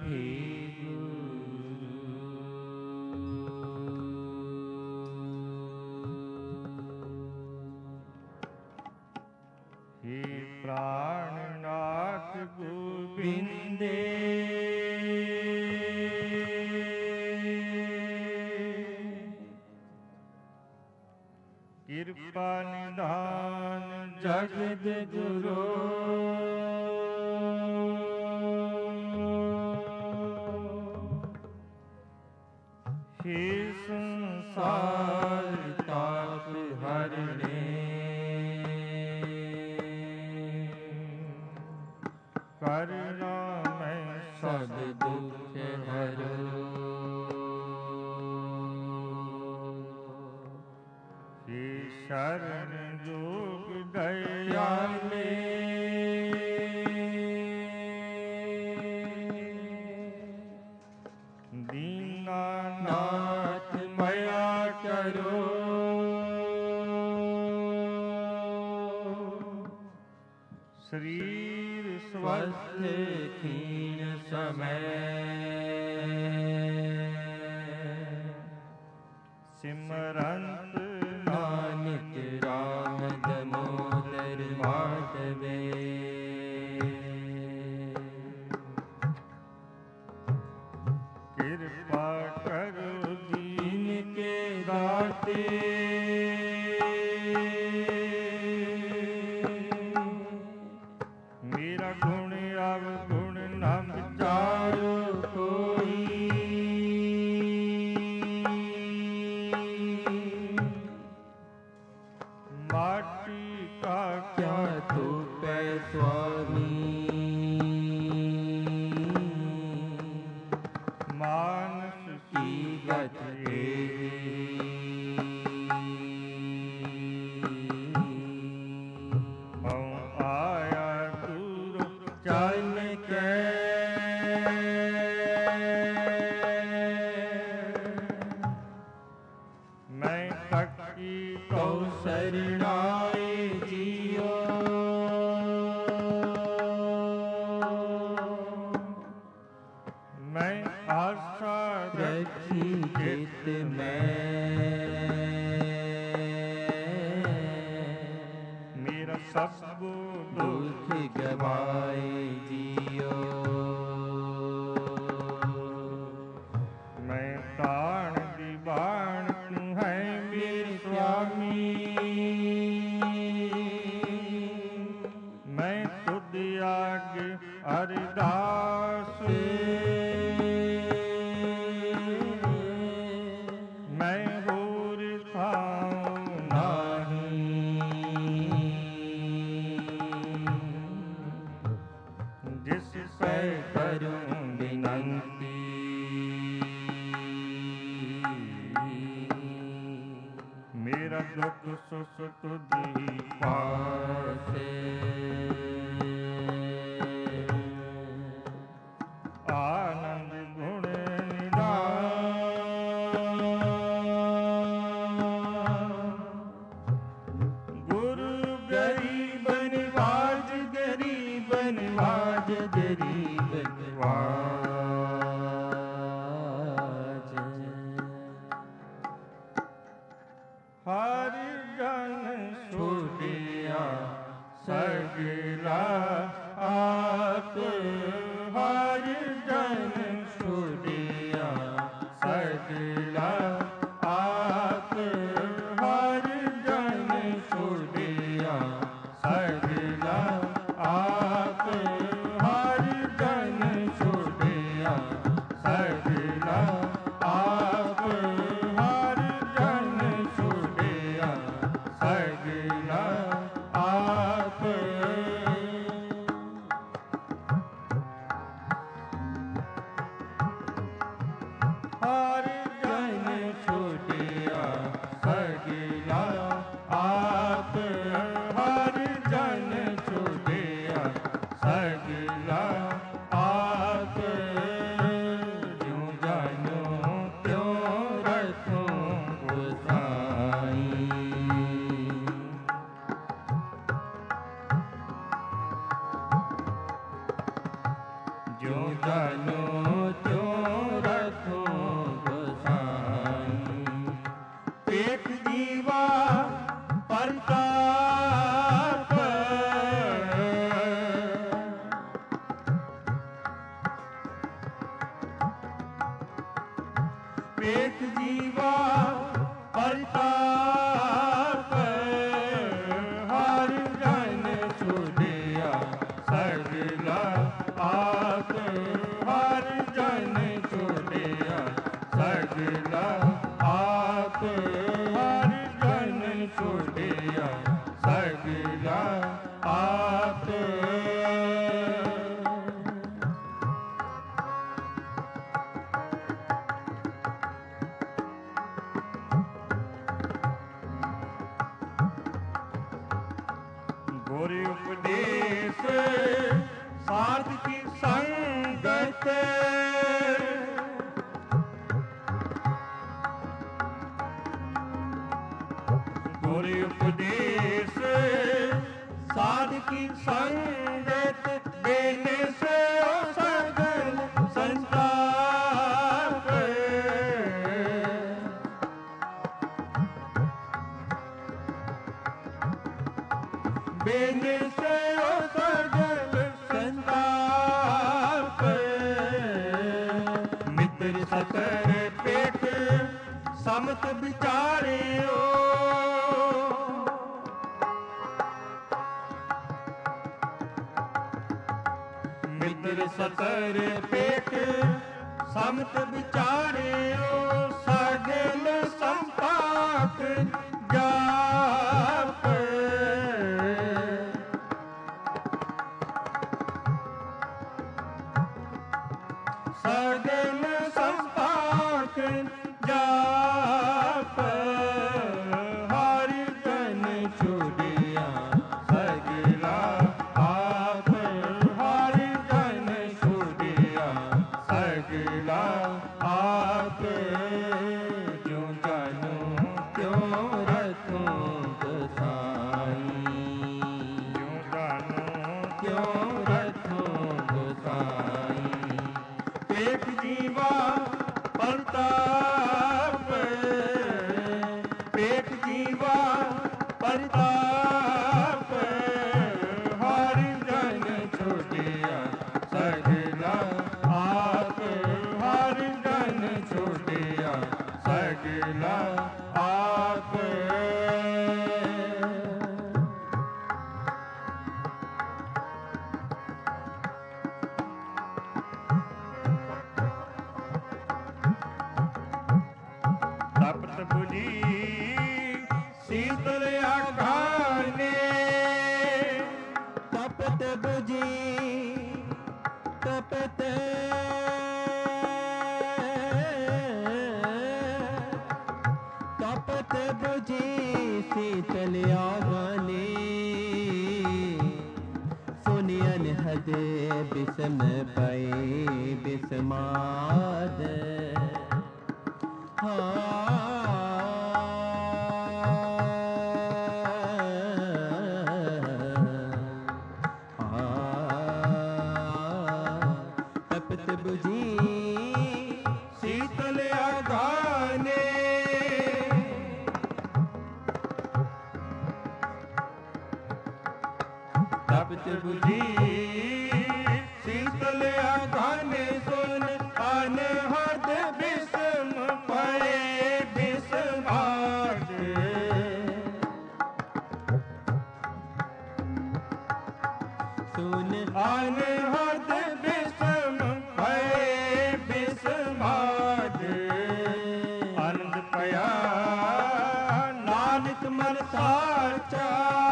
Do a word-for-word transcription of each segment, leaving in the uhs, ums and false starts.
हे गुरु। हे प्राणनाथ गोविंदे कृपा निधान जगत गुरु। हे संसार ताप हरणे करुणा में सब दुख हरो। हे शरण जोग दयाले दीनानाथ मया करो। शरीर स्वस्थ क्षीण समय सिमरंत नानक राम दामोदर माधवे। कृपा करो दीन के दाते मेरा गुण अवगुण न विचारो कोई। माटी का क्या तू पै स्वामी मानस की गत हूँ आया दूर चल के मैं तकी तो शरणाई जियो। मैं आशा रखी चित में मेरा सब दुख गवाए जियो। मैं प्राण दीवान तू है मेरे स्वामी। मैं तुझ आगे अरदास मैं होर थाऊं नहीं। जिस पे करूं विनंती मेरा दुख सुख तुझी पासे। आनंद गुण निधान गुरु गरीब निवाज गरीब निवाज गरीब निवाज। हर जन छुड़िया सगला आप। हर जन छुड़िया सगला आप। हर जन छुड़िया सगला आप। हर जन छुड़िया सगला आप। हर जन छुड़िया सगला आप। हर जन छुड़िया सगला आप। हर जन छुड़िया सगला आप। जो जानो क्यों रखूं गोसाई। क्यों जानो त्यों रखो गोसाई। पेट जीवा परताप पेट जीवा परताप हर जन छुड़िया सगला आप हर जन छुड़िया सगला आप हर जन छुड़िया सगला आप। गोरी उपदेश साध की संगत गोरी उपदेश साध की संगत देने से सगल संताप। बेने से सगल संताप मित्र सतर पेट समत विचारियो मित्र सतर पेट समत विचारियो सगल संपाक जाप। सगल संपाक जाप हर जन छुड़िया सगला आप हर जन छुड़िया सगला आप। क्यों जानो क्यों रखो गोसाई क्यों जानो क्यों रखो गोसाई। पेट जीवा परताप पेट जीवा परताप हर जन छुड़िया सगला आप हर जन छुड़िया सगला आप। तपत बुझी शीतल आघाने तपत बुझी तपत तपत बुझी शीतल आघाने सुनियन हद बिसम पाए बिसमाद। तपत बुझी शीतल आघाने तपत बुझी शीतल आघाने सुन अनहद बिसम पड़े बिसमाद। सुन अनहद बिसम पड़े बिसमाद। आनंद पया नानक मन साचा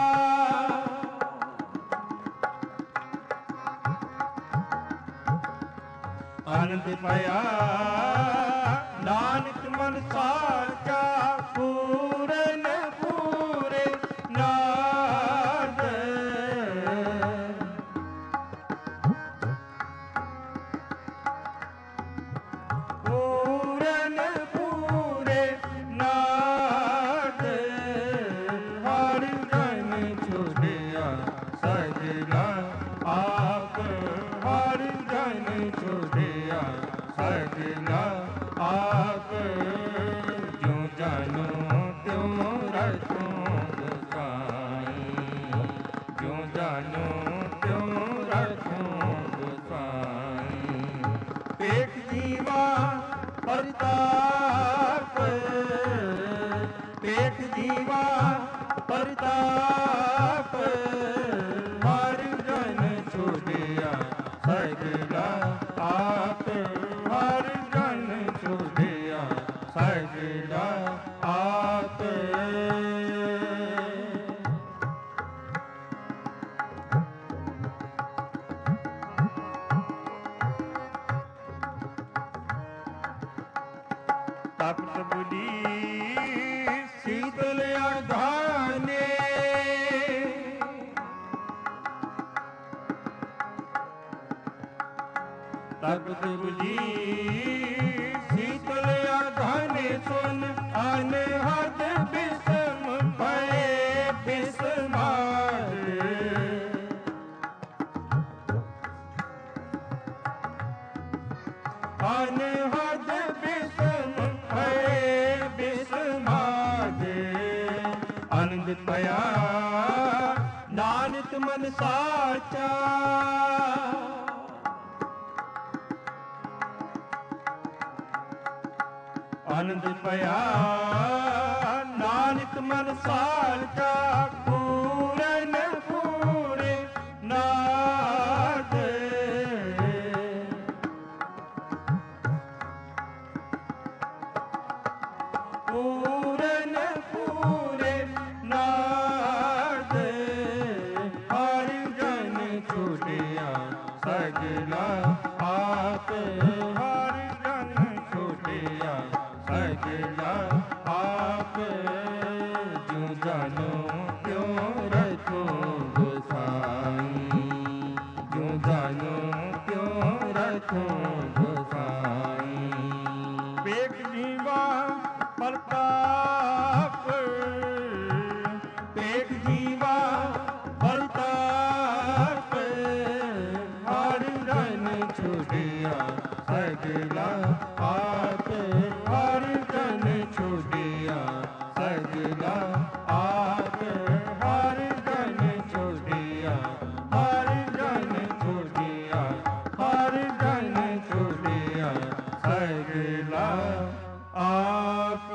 आनंद पया नानक मन साचा पूरन पूरे नाद। पूरन पूरे नाद हर जन छुड़िया सगला आप हर जन ਛੋੜਿਆ ਸਗਲਾ ਆਪ ਹਰ ਜਨ ਛੋੜਿਆ ਸਗਲਾ ਆਪ ਤਪਤ ਬੁਝੀ ਸੀਤਲ ਆਧਾਨੇ ਤਪਤ ਬੁਝੀ ਸੀਤਲ ਆਧਾਨੇ ਸੁਨ ਅਨਹਦ ਬਿਸਮ ਭਏ ਬਿਸਮਾਦ ਅਨਹਦ ਬਿਸਮ ਭਏ ਬਿਸਮਾਦ ਆਨੰਦ ਪਿਆ ਨਾਨਕ ਮਨ ਸਾਚਾ ਆਨੰਦ ਪਿਆ ਨਾਨਕ ਮਨ ਸਾਚਾ ਪੂਰਨ ਪੂਰੇ ਨਾਦ ਪੂਰਨ ਪੂਰੇ ਨਾਦ ਹਰ ਜਨ ਛੋੜਿਆ ਸਗਲਾ ਆਪ ਹਰ ਜਨ ਛੋੜਿਆ ਸਗਲਾ ਆਪ ਜੋ ਜਾਨੋ ਕਿਉ ਰਖੋ ਗੋਸਾਈ ਜੋ ਜਾਨੋ ਕਿਉ ਰਖੋ ਗੋਸਾਈ ਵੇਖ ਜੀਵਾ ਪ੍ਰਤਾਪ ਵੇਖ ਜੀਵਾ ਪ੍ਰਤਾਪ ਹਰ ਜਨ ਛੋੜਿਆ ਸਗਲਾ ਆਪ ਹਰ ਜਨ ਛੋੜਿਆ ਸਗਲਾ ਆਪ ਹਰ ਜਨ ਛੋੜਿਆ ਹਰ ਜਨ ਛੋੜਿਆ ਹਰ ਜਨ ਛੋੜਿਆ ਸਗਲਾ ਆਪ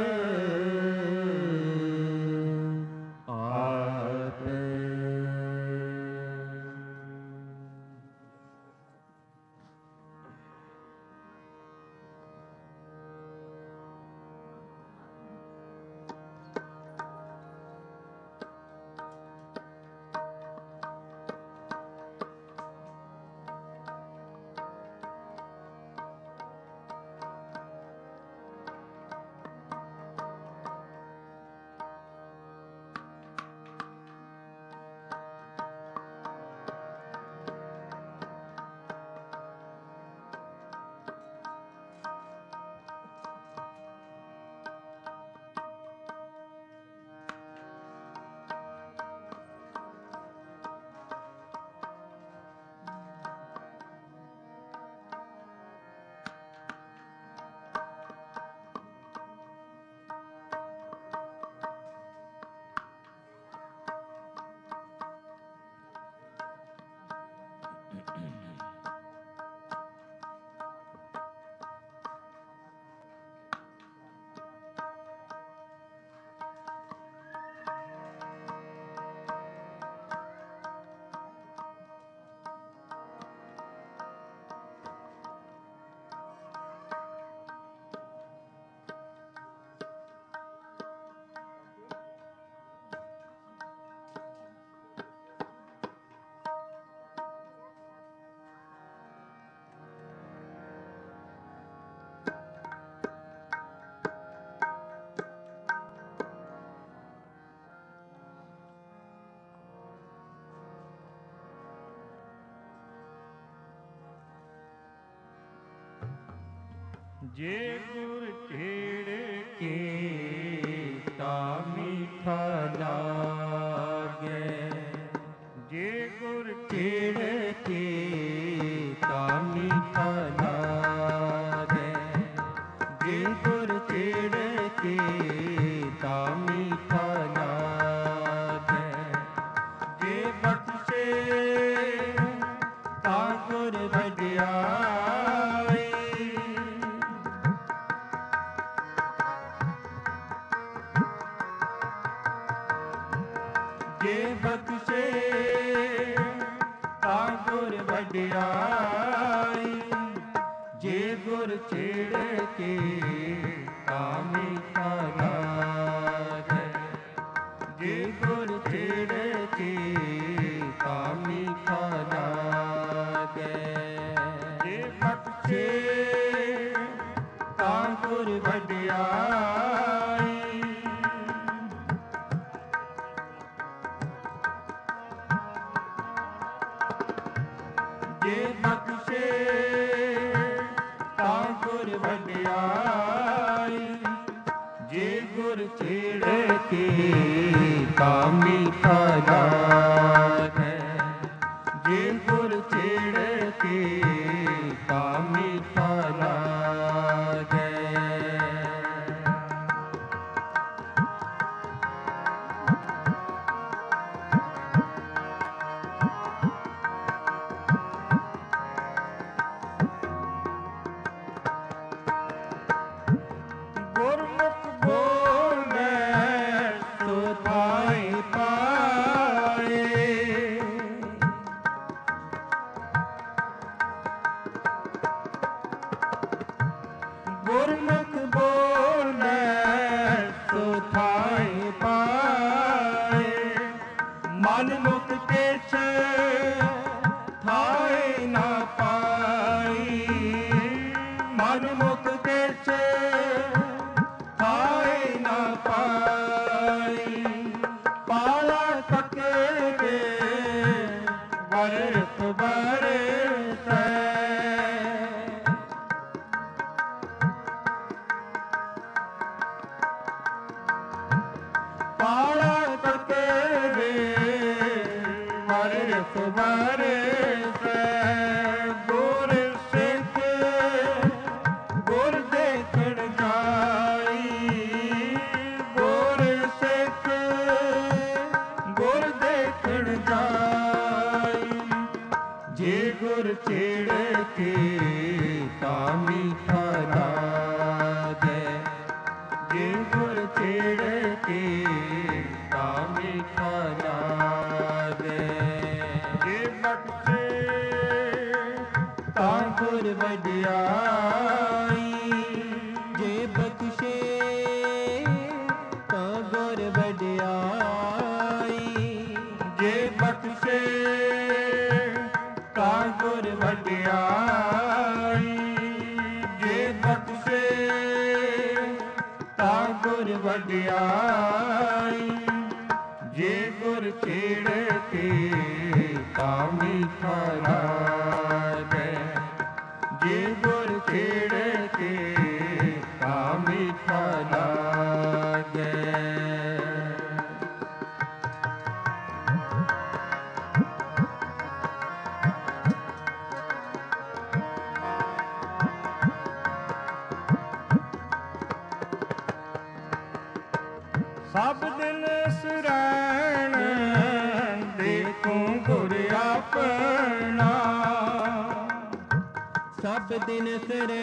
ਆਪ ਜੇ ਗੁਰ ਛੇੜ ਕੇ ਤਾ ਮੀਠਾ ਲਾਗੇ ਜੇ ਗੁਰ ਛੇੜ ਕੇ ਤਾ ਮੀਠਾ ਲਾਗੇ ਜੇ ਗੁਰ ਛੇੜ ਕੇ ਤਾ ਮੀਠਾ ਲਾਗੇ ਜੇ ਬਖਸ਼ੇ ਤਾ ਗੁਰ ਵਡਿਆਈ ਜੇ ਬਖਸ਼ੇ ਤਾ ਗੁਰ ਗੁਰ ਵਡਿਆਈ, ਜੇ ਗੁਰ ਛੇੜ ਕੇ ਤਾਂ ਮੀਠਾ ਲਾਗੈ, ਜੇ ਗੁਰ ਛੇੜ ਕੇ ਤਾਂ ਮੀਠਾ ਲਾਗੈ, ਜੇ ਬਖਸ਼ੇ ਤਾਂ ਗੁਰ ਵਡਿਆਈ, ਜੇ ਬਖਸ਼ੇ ਤਾਂ ਗੁਰ ਵਡਿਆਈ, ਜੇ ਗੁਰ ਛੇੜ ਕੇ ਤਾਂ ਮੀਠਾ ਲਾਗੈ, ਜੇ ਗੁਰ ਛੇੜ ਕੇ ਤਾਂ ਮੀਠਾ ਲਾਗੈ। ਗੁਰਮੁਖ ਬੋਲੈ ਸੋ ਪਾਈ ਪਾਏ, ਗੁਰਮੁਖ ਬੋਲੈ ਸੋ ਥਾਈ ਪਾਏ, ਮਨ ਮੁਖ ਕਿਛ ਥਾਈ ਨਾ ਪਾਈ, ਮਨ ਮੁਖ ਕਿਛ ਥਾਈ ਨਾ ਪਾਈ, ਪਾਲਾ ਤਕੇ ਵੇ ਵਰਤ ਬਰਸੈ, ਪਾਲਾ ਤਕੇ ਵੇ ਵਰਤ ਬਰਸੈ, ਗੁਰ ਸਿੱਖ ਗੁਰ ਦੇਖਣ ਜਾਈ, ਗੁਰ ਸਿੱਖ ਗੁਰ ਦੇਖਣ ਜਾਈ, ਜੇ ਗੁਰ ਛੇੜ ਕੇ ਤਾਂ ਮੀਠਾ ਲਾਗੈ, ਜੇ ਗੁਰ ਛੇੜ ਕੇ ਤਾਂ ਮੀਠਾ ਲਾਗੈ, ਜੇ ਬਖਸ਼ੇ ਤਾਂ ਗੁਰ ਵਡਿਆਈ, ਜੇ ਬਖਸ਼ੇ ਤਾਂ ਗੁਰ ਵਡਿਆਈ, ਜੇ ਬਖਸ਼ੇ ਤਾਂ ਗੁਰ ਵਡਿਆਈ, ਜੇ ਬਖਸ਼ੇ ਤਾਂ ਗੁਰ ਵਡਿਆਈ, ਜੇ ਗੁਰ ਛੇੜ ਕੇ ਤਾਂ ਮੀਠਾ ਲਾਗੈ, ਜੇ ਗੁਰ ਛੇੜ ਕੇ ਤਾਂ ਮੀਠਾ ਲਾਗੈ। ਸਭ ਦਿਨ ਸੁਰੈਣ ਦੇਖੂੰ ਗੁਰ ਆਪਣਾ, ਸਭ ਦਿਨ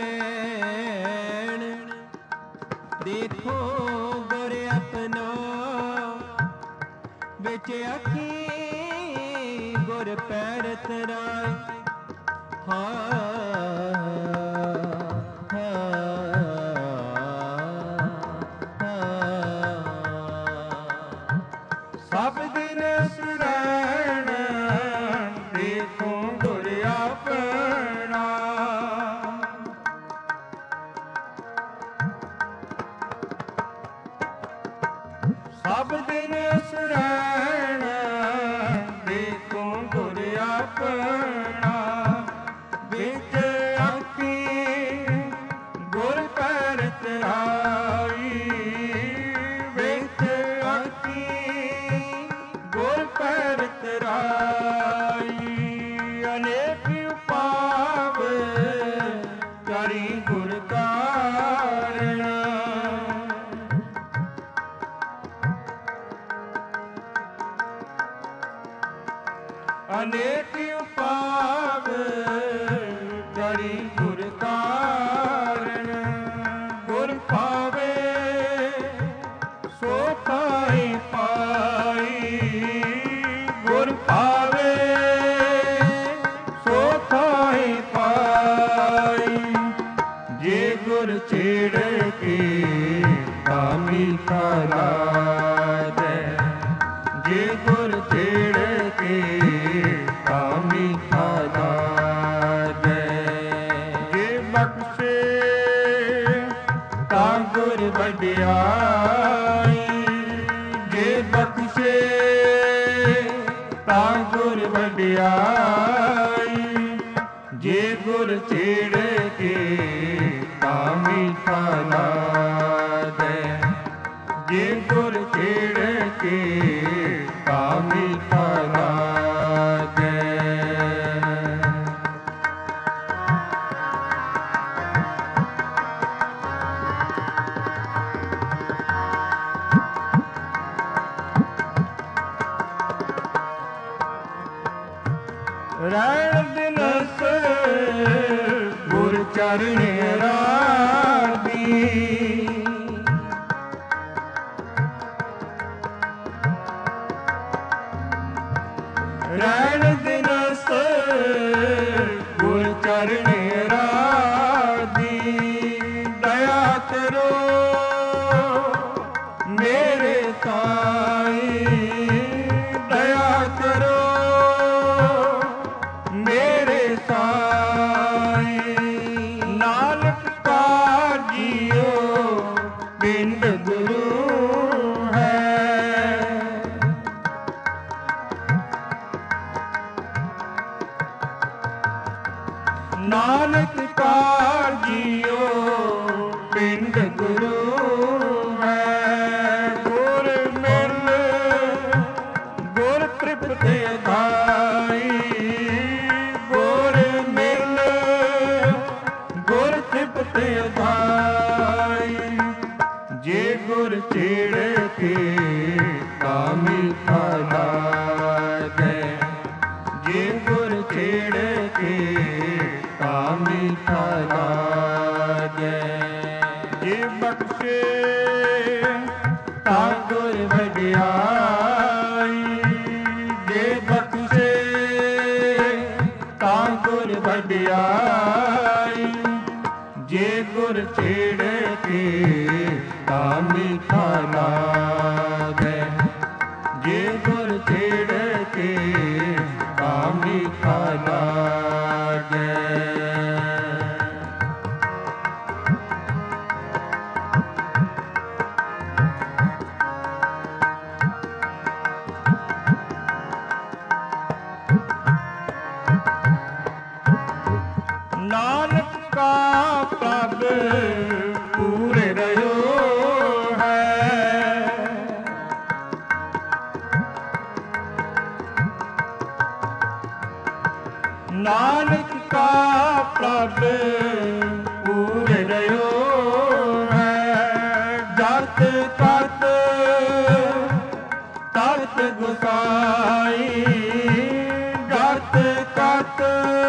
ਸੁਰੈਣ ਦੇਖੋ ਗੁਰ ਆਪਣਾ, ਵਿੱਚ ਅੱਖੀ ਗੁਰ ਪੈਰ ਤਰਾਏ, ਹਾਂ ਸਭ ਦਿਨ ਸੁਰੈਣ ਦੇਖੋ ਗੁਰ ਆਪਣਾ, ਸਭ ਦਿਨ ਸੁਰੈਣ ਦੇਖੋ ਗੁਰ ਆਪਣਾ, ਵਿੱਚ ਅੱਖੀ ਗੁਰ ਪੈਰ ਤਰਾਈ, ਵਿੱਚ ਅੱਖੀ ਗੁਰ ਪੈਰ ਤਰਾਈ, ਅਨੇਕ ਉਪਾਵ ਕਰੀ ਗੁਰ ਕਾਰਣ, ਅਨੇਕ ਉਪਾਵ ਕਰੀ ਗੁਰ ਕਾਰਣ, ਗੁਰ ਪਾਵੇ ਸੋ ਪਾਈ ਪਾਈ, ਗੁਰ ਪਾਵੇ ਵਡਿਆਈ, ਜੇ ਬਖਸ਼ੇ ਤਾਂ ਗੁਰ ਵਡਿਆਈ, ਜੇ ਗੁਰ ਛੇੜੇ ਕੇ ਤਾਂ ਮੀਠਾ ਲਾਗੈ, ਜੇ ਗੁਰ ਛੇੜੇ ਕੇ ਤਾਂ ਮੀਠਾ ਲਾਗੈ। ਰਹਿਣ ਦਿਨਸ ਗੁਰ ਚਰਨ ਰਾਗੀ, ਰਹਿਣ ਦਿਨਸ ਗੁਰ ਚਰਨ ਰਾਗੀ, ਦਇਆ ਕਰੋ ਮੇਰੇ ਸਾਈਂ, ਦਇਆ ਕਰੋ ਮੇਰੇ ਸਾਈਂ। ਨਾਨਕ ਕਾ ਜੀਓ ਪਿੰਡ ਗੁਰੂ ਹੈ, ਨਾਨਕ ਕਾ ਜੀਓ ਪਿੰਡ ਗੁਰੂ ਹੈ। ਗੁਰ ਮਿਲ ਗੁਰ ਤ੍ਰਿਪਤ ਅਧਾਈ, ਗੁਰ ਮਿਲ ਗੁਰ ਤ੍ਰਿਪਤ ਅਧਾਈ, ਜੇ ਗੁਰ ਛੇੜੇ ਕੇ ਤਾਂ ਮੀਠਾ ਲਾਗੈ, ਜੇ ਗੁਰ ਛੇੜੇ ਕੇ ਤਾਂ ਮੀਠਾ ਲਾਗੈ, ਜੇ ਬਖਸ਼ੇ ਤਾਂ ਗੁਰ ਵਡਿਆਈ, ਜੇ ਬਖਸ਼ੇ ਤਾਂ ਗੁਰ ਵਡਿਆਈ, ਜੇ ਗੁਰ ਛੇੜੇ ਕੇ ਤਾਂ ਮੀਠਾ ਲਾਗੈ, ਜੇ ਗੁਰ ਛੇੜੇ ਕੇ ਤਾਂ ਮੀਠਾ ਲਾਗੈ। ਨਾਨਕ ਕਾ ਪ੍ਰਭ ਪੂਰੇ ਰਹਿਓ ਹੈ, ਨਾਨਕ ਕਾ ਪ੍ਰਭ ਪੂਰੇ ਰਹਿਓ ਹੈ। ਜਤ ਤਤ ਤਤ ਗੁਸਾਈ, ਜਤ ਤਤ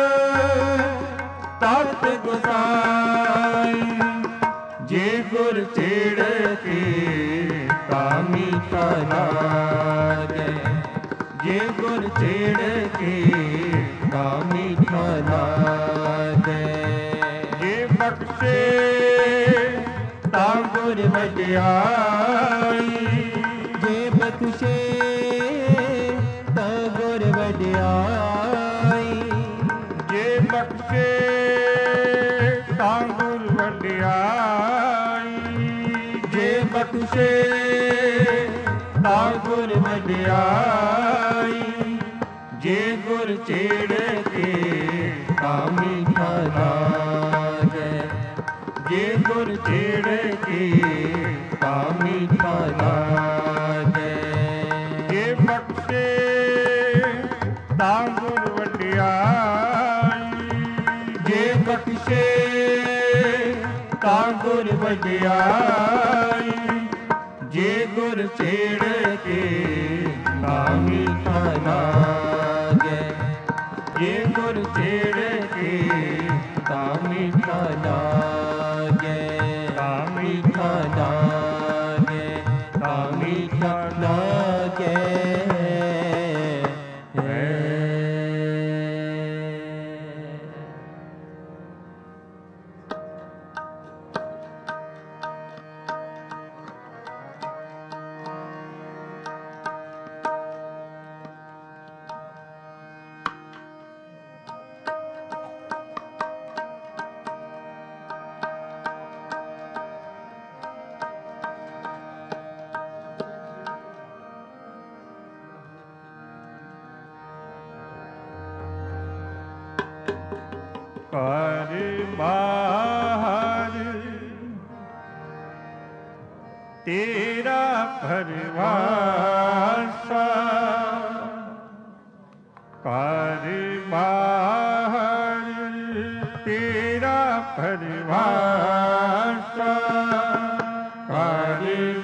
ਤਤ ਗੁਸਾਈ, ਜੇ ਗੁਰ ਛੇੜੇ ਕੇ ਤਾਂ ਮੀਠਾ ਲਾਗੈ, ਜੇ ਗੁਰ ਛੇੜੇ ਕੇ ਤਾਂ ਮੀਠਾ ਲਾਗੈ, ਜੇ ਬਖਸ਼ੇ ਤਾਂ ਗੁਰ ਵਡਿਆਈ, ਜੇ ਬਖਸ਼ੇ ਤਾਂ ਗੁਰ ਵਡਿਆਈ, ਜੇ ਬਖਸ਼ੇ ਤਾਂ ਗੁਰ ਵਡਿਆਈ, ਜੇ ਬਖਸ਼ੇ ਤਾਂ ਗੁਰ ਵਡਿਆਈ, ਜੇ ਗੁਰ ਛੇੜੇ ਕੇ ਤਾਂ ਮੀਠਾ ਲਾਗੈ, ਜੇ ਗੁਰ ਛੇੜੇ ਕੇ ਤਾਂ ਮੀਠਾ ਲਾਗੈ, ਜੇ ਬਖਸ਼ੇ ਤਾਂ ਗੁਰ ਵਡਿਆਈ, ਜੇ ਬਖਸ਼ੇ ਤਾਂ ਗੁਰ ਵਡਿਆਈ, ਜੇ ਗੁਰ ਛੇੜੇ ਕੇ ਤਾਂ ਮੀਠਾ ਲਾਗੈ, ਜੇ ਗੁਰ ਛੇੜੇ ਕੇ ਤਾਂ ਮੀਠਾ ਲਾਗੈ, ਤਾਂ ਮੀਠਾ ਲਾਗੈ, ਤਾਂ ਮੀਠਾ ਲਾਗੈ। ਘਰ ਬਾਹਰ ਤੇਰਾ ਪਰਵਾਰ ਸਾ, ਘਰ ਬਾਹਰ ਤੇਰਾ ਪਰਵਾਰ ਸਾ, ਘਰ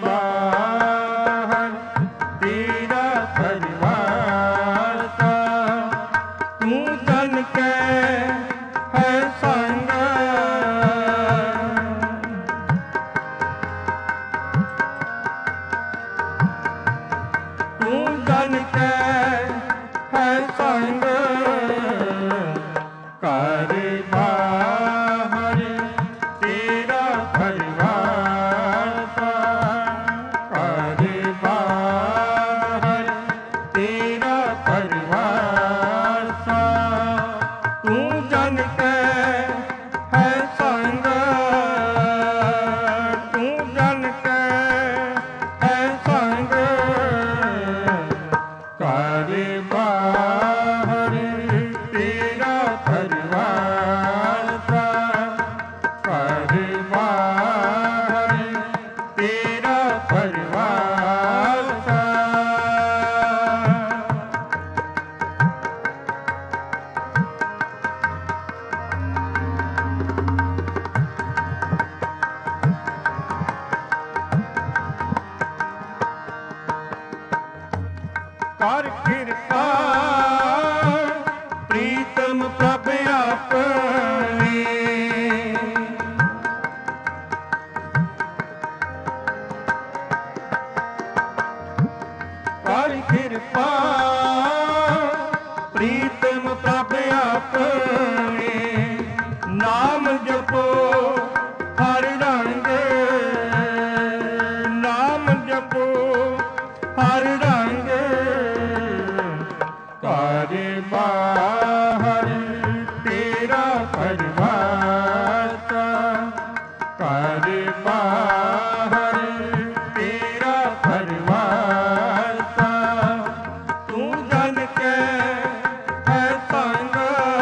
ਬਾਹਰ ਤੇਰਾ ਪਰਵਾਰ ਸਾ, ਤੂੰ ਜਨ ਕੈ ਹੈ ਸੰਗ, ਤੂੰ ਜਨ ਕੈ ਹੈ ਸੰਗ, ਘਰ ਬਾਹਰ ਤੇਰਾ ਪਰਵਾਰ ਸਾ, ਘਰ ਬਾਹਰ ਤੇਰਾ ਪਰਵਾਰ ਸਾ, ਤੂੰ ਜਨ ਕੈ ਹੈ ਸੰਗ, ਤੂੰ ਜਨ ਕੈ ਹੈ ਸੰਗ, ਘਰ ਬਾਹਰ ਤੇਰਾ ਪਰਵਾਰ ਸਾ, ਘਰ ਬਾਹਰ ਤੇਰਾ ਪਰਵਾਰ ਸਾ। ਕਰ ਕਿਰਪਾ ਪ੍ਰੀਤਮ ਪ੍ਰਭ ਆਪਣੀ, ਕਰ ਕਿਰਪਾ ਪ੍ਰੀਤਮ ਪ੍ਰਭ ਆਪਣੀ, ਨਾਮ ਜਪੋ ਹਰ ਰੰਗ, ਨਾਮ ਜਪੋ ਹਰ ਰੰਗ, ਘਰ ਬਾਹਰ ਤੇਰਾ ਪਰਵਾਰ ਸਾ, ਘਰ ਬਾਹਰ ਤੇਰਾ ਪਰਵਾਰ ਸਾ, ਤੂੰ ਜਨ ਕੈ ਹੈ ਸੰਗ,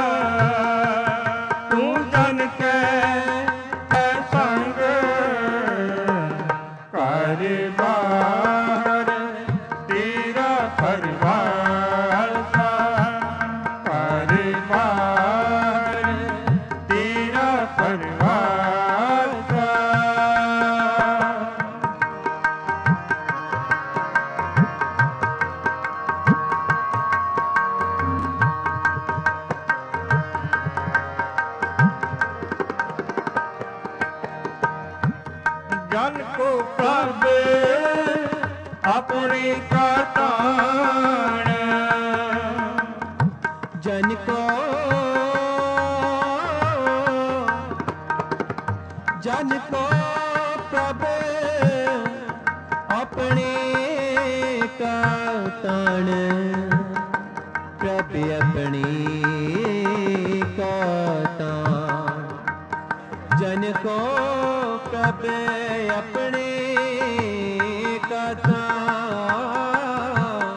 ਤੂੰ ਜਨ ਕੈ ਹੈ ਸੰਗ, ਘਰ ਬਾਹਰ ਤੇਰਾ ਪਰਵਾਰ ਸਾ, ਘਰ ਬਾਹਰ ਤੇਰਾ ਪਰਵਾਰ ਸਾ। ਜਨ ਕੋ ਪ੍ਰਭ ਆਪਣੇ ਕਾ ਤਾਣ, ਜਨ ਕੋ ਜਨ ਕੋ ਪ੍ਰਭ ਆਪਣੇ ਕਾ ਤਾਣ, ਪ੍ਰਭ ਆਪਣੀ ਕਾ ਤਾਣ, ਜਨ ਕੋ ਪ੍ਰਭ ਆਪਣੇ ਕਾ ਤਾਣ,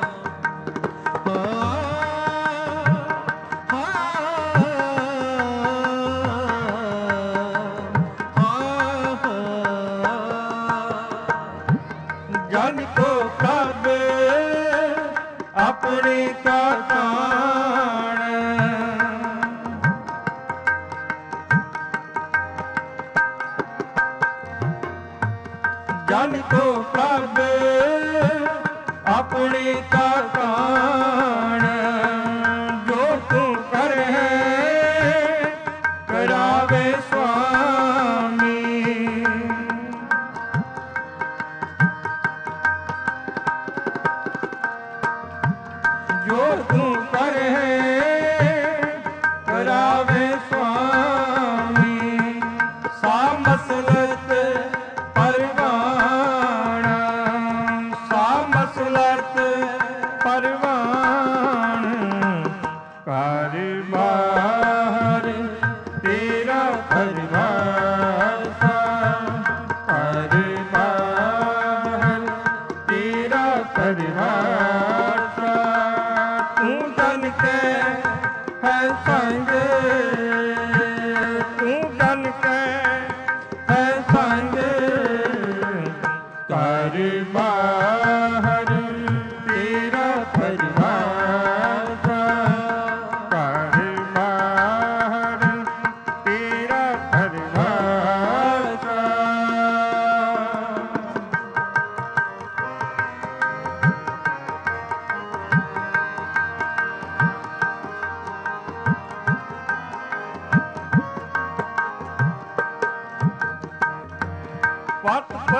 ਜਨ ਕੋ ਪ੍ਰਭ ਆਪਣੇ ਕਾ ਤਾਣ, ਜਨ ਕੋ ਪ੍ਰਭ ਆਪਣੇ ਕਾ ਤਾਣ, ਜੋ ਤੂੰ ਕਰਹਿ ਕਰਾਵੇ ਸੁਆਮੀ, ਜੋ ਤੂੰ ਕਰਹਿ ਕਰਾਵੇ ਸੁਆਮੀ, ਸਾ ਮਸਲਤ ਪਰਵਾਣ, ਸਾ ਮਸਲਤ ਪਰਵਾਣ, ਘਰ ਬਾਹਰ ਤੇਰਾ ਪਰਵਾਰ ਸਾ, ਘਰ ਬਾਹਰ ਤੇਰਾ ਪਰਵਾਰ ਸਾ, ਤੂੰ ਜਨ ਕੈ ਹੈ ਸੰਗ,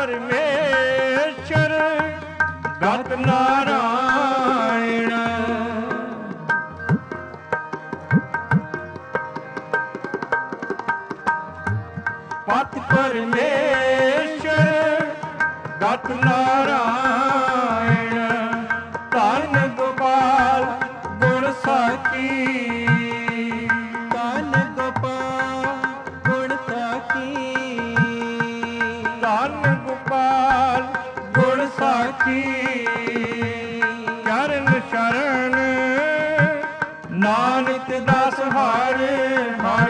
ਪਰਮੇਸ਼ਰ ਗਤ ਨਾਰਾਇਣ ਪਤ ਪਰਮੇਸ਼ਰ ਗਤ ਨਾਰਾਇਣ ਧੰਨ ਗੋਪਾਲ ਗੁਣ ਸਾਖੀ ਧੰਨ ਗੋਪਾਲ ਗੁਣ ਸਾਖੀ ਧੰਨ ਗੋਪਾਲ ਗੁਣ ਸਾਖੀ ਚਰਨ ਸ਼ਰਨ ਨਾਨਕ ਦਾਸ ਹਰ ਹਰ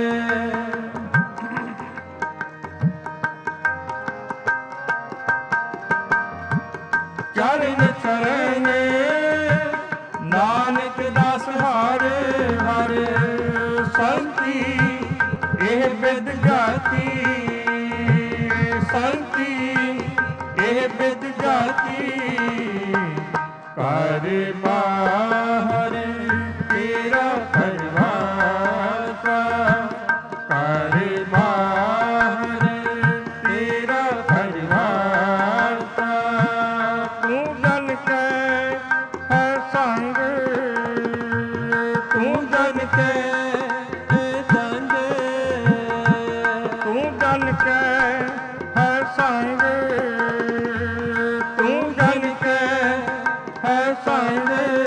ਚਰਨ ਚਰਨ ਨਾਨਕ ਦਾਸ ਹਰ ਹਰ ਸੰਤੀ ਇਹ ਬਿਦ ਜਾਤੀ ਸੰਤੀ ਇਹ ਬਿਦ ਜਾਤੀ ਕਰ ਬਾਹਰ ਤੇਰਾ ਪਰਵਾਸਾ ਕਰ ਬਾਹਰ ਤੇਰਾ ਪਰਵਾਸਾ ਤੂੰ ਜਨ ਕੈ ਹੈ ਸੰਗ ਤੂੰ ਜਨ ਕੈ ਹੈ ਸੰਗ ਤੂੰ ਜਨ ਕੈ ਹੈ ਸੰਗ ਤੂੰ ਜਨ ਕੈ ਹੈ ਸੰਗ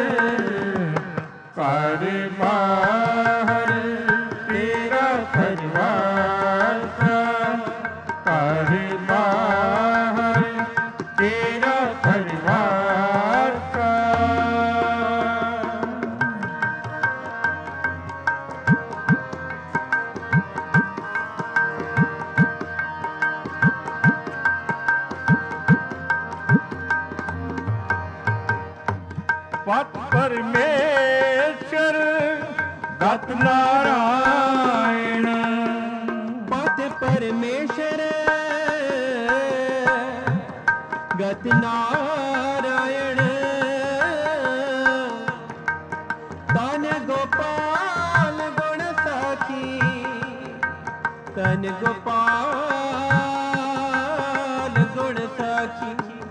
ਕਰ ਬਾਹਰ ਤੇਰਾ ਪਰਵਾਸਾ ਕਰ ਬਾਹਰ ਤੇਰਾ ਪਰਵਾਸਾ ਪਤ ਪਰਮੇਸ਼ਰ ਗਤ ਨਾਰਾਇਣ ਪਤ ਪਰਮੇਸ਼ਰ ਗਤ ਨਾਰਾਇਣ ਧੰਨ ਗੋਪਾਲ ਗੁਣ ਸਾਖੀ ਧੰਨ ਗੋਪਾਲ ਗੁਣ ਸਾਖੀ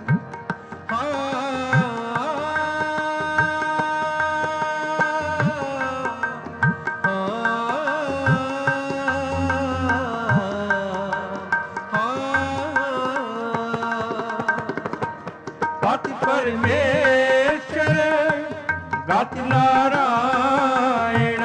ਪਤ ਪਰਮੇਸ਼ਰ ਗਤ ਨਾਰਾਇਣ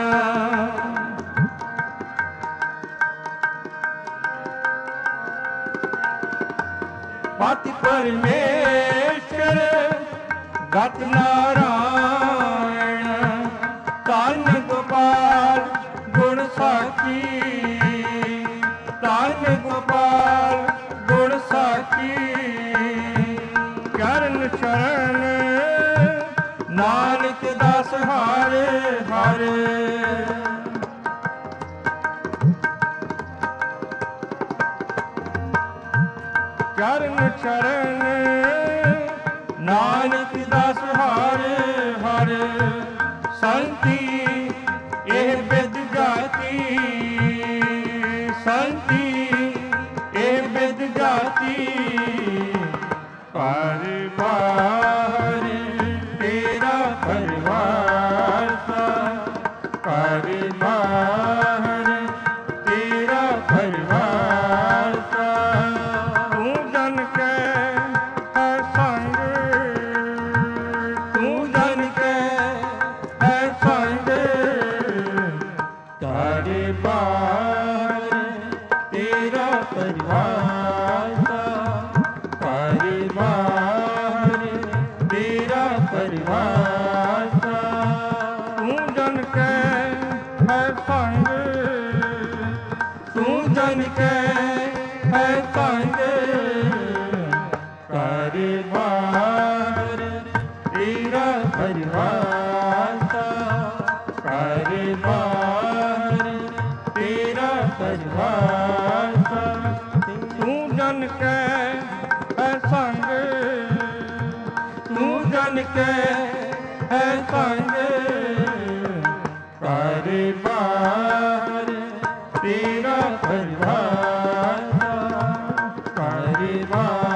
ਪਤ ਪਰਮੇਸ਼ਰ ਗਤ ਨਾਰਾਇਣ ਧੰਨ ਗੋਪਾਲ ਗੁਣ ਸਾਖੀ ਧੰਨ ਗੋਪਾਲ ਗੁਣ ਸਾਖੀ ਚਰਨ ਸ਼ਰਨ ਨਾਨਕ ਦਾਸ ਹਰ ਹਰ ਚਰਨ ਸ਼ਰਨ ਨਾਨਕ ਦਾਸ ਹਰ ਹਰ ਸੰਤੀ ਇਹ ਬਿਦ ਜਾਤੀ ਸੰਤੀ ਇਹ ਬਿਦ ਜਾਤੀ ਪਰ ਬਾਹਰ ਤੇਰਾ ਪਰਵਾਸਾ ਕਰ ਬਾਹਰ ਤੇਰਾ ਪਰਵਾਸਾ ਤੂੰ ਜਨ ਕੈ ਹੈ ਸੰਗ ਤੂੰ ਜਨ ਕੈ ਹੈ ਸੰਗ ਕਰ ਬਾਹਰ ਤੇਰਾ ਪਰਵਾਸਾ ਕਰ ਬਾਹਰ ਤੇਰਾ ਪਰਵਾਸਾ ਤੂੰ ਜਨ ਕੈ ਹੈ ਸੰਗ ਤੂੰ ਜਨ ਕੈ ਹੈ ਸੰਗ ਕਰ ਬਾਹਰ ਤੇਰਾ ਪਰਵਾਸਾ ਕਰ ਬਾਹਰ ਤੇਰਾ ਪਰਵਾਸਾ ਤੂੰ ਜਨ ਕੈ ਹੈ ਸੰਗ ਤੂੰ ਜਨ ਕੈ ਹੈ ਸੰਗ ਕਰ ਬਾਹਰ ਤੇਰਾ ਪਰਵਾਸਾ ਕਰ ਬਾਹਰ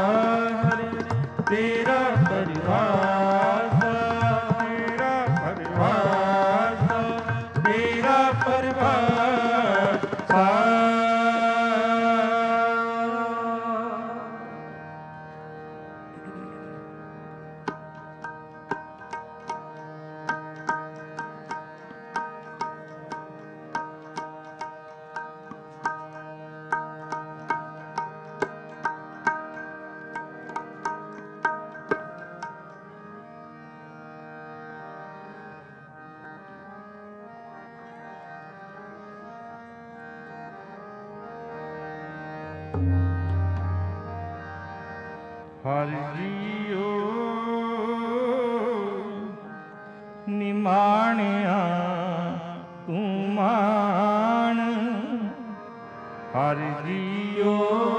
ਹਰਿ ਜੀਓ ਨਿਮਾਣਿਆ ਤੂੰ ਮਾਣ, ਹਰਿ ਜੀਓ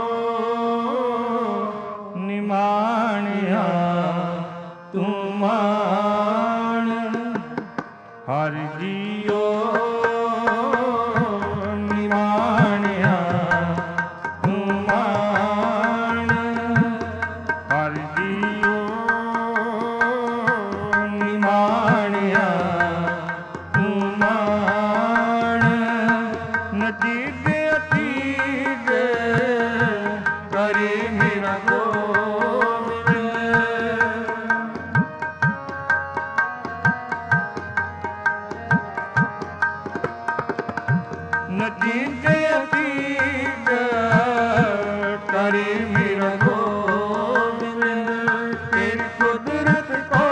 ਨਿਮਾਣਿਆ ਤੂੰ ਮਾਣ, ਹਰਿ ਜੀਓ ਨਿਮਾਣਿਆ ਤੂੰ ਮਾਣ, ਹਰਿ ਜੀਓ ਨਿਮਾਣਿਆ ਤੂੰ ਮਾਣ, ਨਤੀਜ ਅਤੀਜ ਕਰੇ ਮੇਰਾ ਨਤੀਜ ਅਤੀਜ ਕਰੇ ਮੇਰਾ ਗੋਬਿੰਦ, ਤੇਰੀ ਕੁਦਰਤ ਕੋ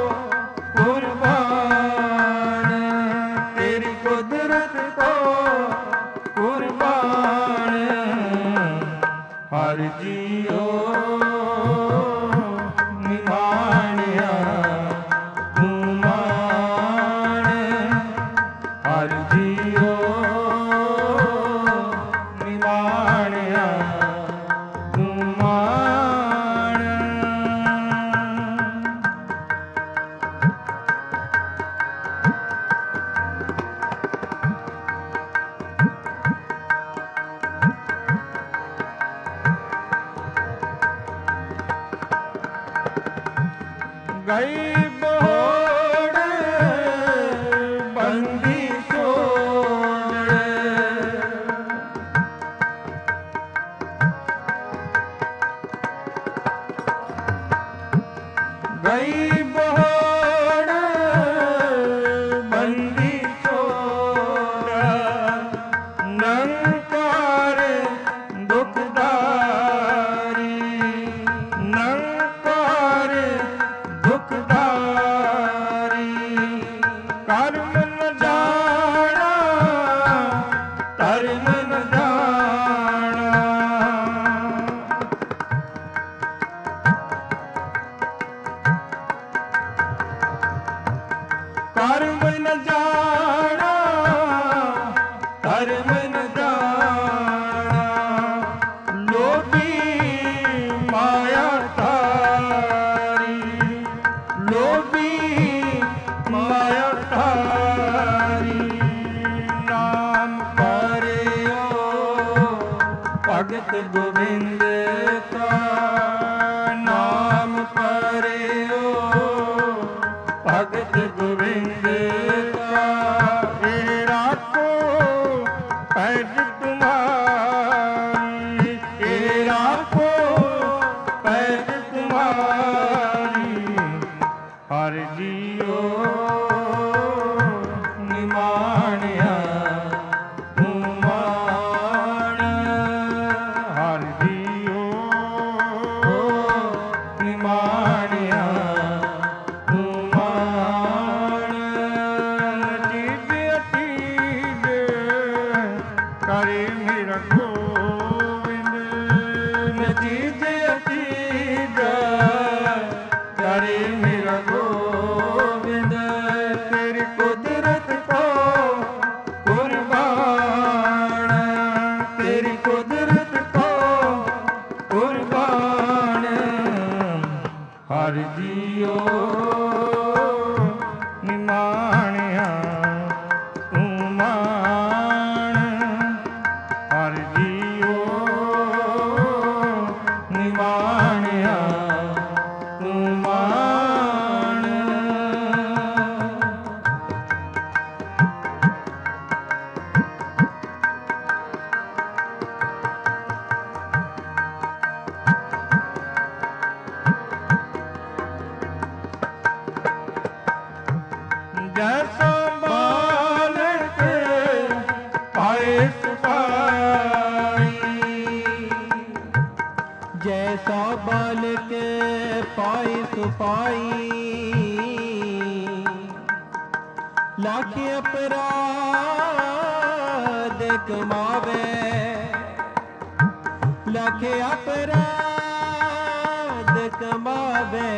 ਕੁਰਬਾਨ, ਤੇਰੀ ਕੁਦਰਤ ਕੋ ਕੁਰਬਾਨ, ਹਰਿ ਜੀਓ ਨਿਮਾਣਿਆ ਤੂੰ ਮਾਣ, ਹਰਿ ਜੀਓ ਨਿਮਾਣਿਆ ਤੂੰ ਮਾਣ। ਗਈ ਬੋੜ ਬੰਦੀ ਛੋੜ, ਗਈ ਬੋੜ ਬੰਦੀ ਛੋੜ, ਨੰਕਾਰ ਦੁਖਦਾਰੀ, ਨੰਕਾਰ ਦੁਖਦਾਰੀ, ਕਰਮ ਨ ਜਾਣਾ ਧਰਮ ਨ ਜਾਣਾ, ਕਰਮ ਨ ਜਾਣਾ ਧਰਮ ਨ ਜਾਣਾ, ਲੋਭੀ ਮਾਇਆ ਧਾਰੀ, ਲੋਭੀ ਮਾਇਆ ਧਾਰੀ, ਨਾਮ ਕਰਿਓ ਭਗਤ ਗੋਬਿੰਦ ਕਾ, ਨਾਮ ਕਰਿਓ ਭਗਤ ਗੋਬਿੰਦ ਕਾ, ਇਹ ਰਾਖੋ ਪੈਜ ਤੁਮਾਰੀ, ਇਹ ਰਾਖੋ ਪੈਜ ਤੁਮਾਰੀ, ਹਰਿ ਜੀਓ ਨਿਮਾਣਿਆ ਤੂੰ ਮਾਣ, ਹਰਿ ਜੀਓ ਨਿਮਾਣਿਆ ਤੂੰ ਮਾਣ, ਨਤੀਜ ਅਤੀਜ ਕਰੇ ਮੇਰਾ ਗੋਬਿੰਦ, ਨਤੀਜ ਅਤੀਜ ਕਰੇ ਮੇਰਾ ਗੋਬਿੰਦ, ਤੇਰੀ ਕੁਦਰਤ ਕੋ ਕੁਰਬਾਨ, ਤੇਰੀ ਕੁਦਰਤ ਕੋ ਕੁਰਬਾਨ, ਹਰਿ ਜੀਓ ਨਿਮਾਣਿਆ ਤੂੰ ਮਾਣ, ਹਰਿ ਜੀਓ ਨਿਮਾਣਿਆ ਤੂੰ ਮਾਣ। ਜੈਸਾ ਬਾਲਕ ਪਾਏ ਸੁਪਾਈ, ਜੈਸਾ ਬਾਲਕ ਪਾਏ ਸੁਪਾਈ, ਲੱਖ ਅਪਰਾਧ ਕਮਾਵੇ, लख अपराध कमावे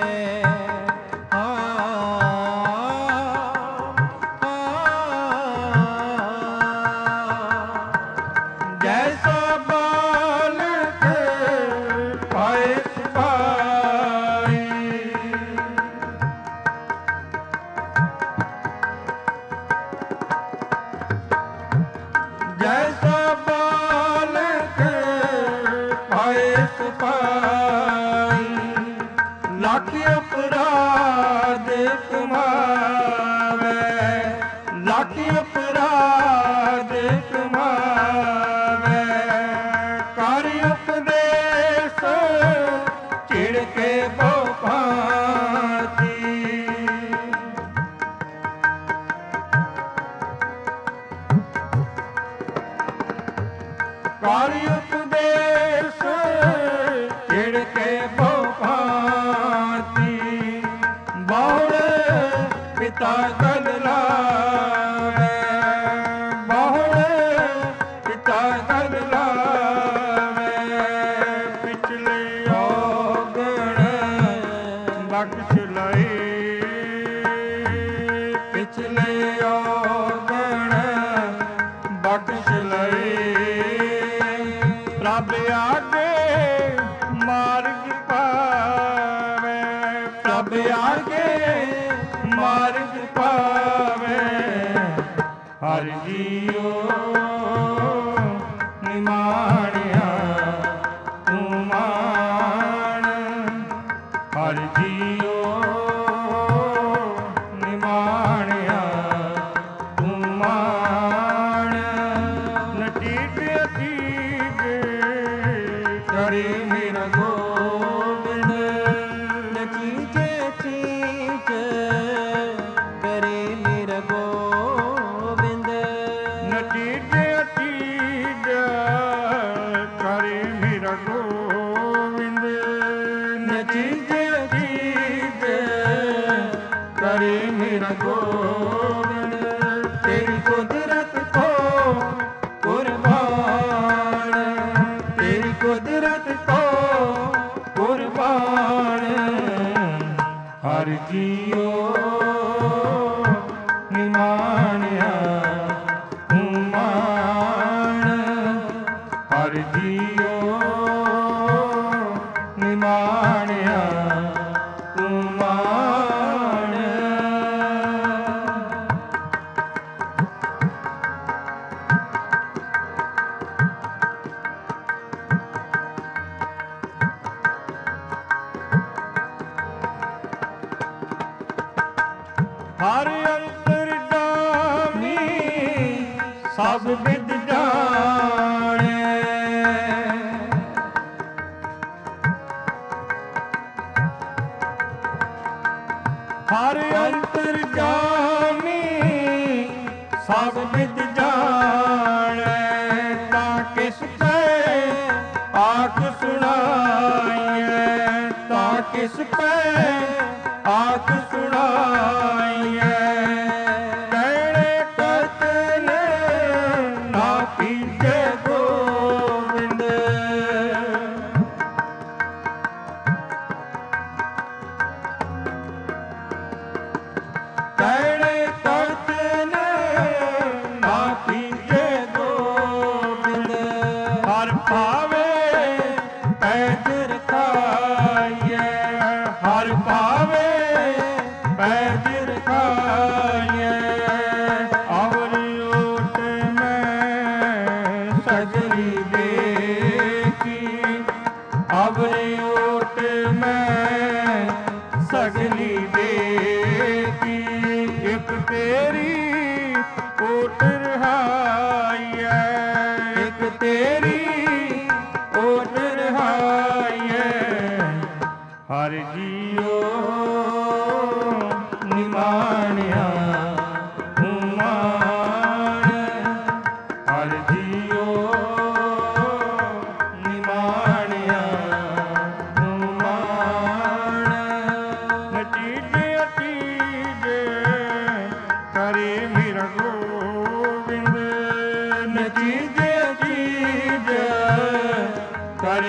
ਕਰ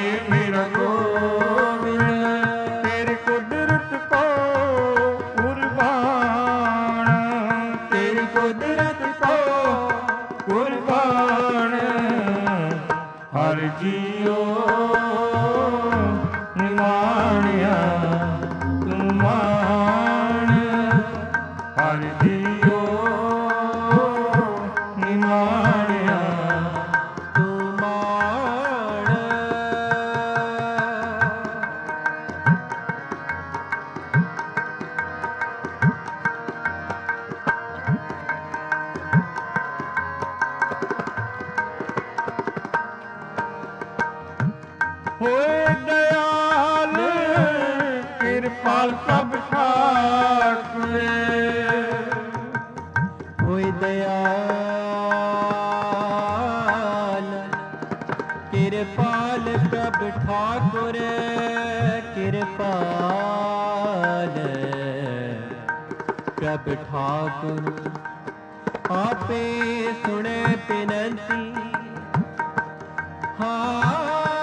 ਜੀਓ ਨਿਮਾਣਿਆ ਤੂੰ ਮਾਣ, ਹਰ ਜੀਓ ਨਿਮਾਣਿਆ ਤੂੰ ਮਾਣ। ਹੋਏ ਦਇਆਲ ਕਿਰਪਾਲ ਪ੍ਰਭ ਠਾਕੁਰ, ਹੋਏ ਦਇਆਲ ਕਿਰਪਾਲ ਪ੍ਰਭ ਠਾਕੁਰ, ਕਿਰਪਾਲ ਪ੍ਰਭ ਠਾਕੁਰ। ਆਪੇ ਸੁਣੇ ਬਿਨੰਤੀ, ਹਾਂ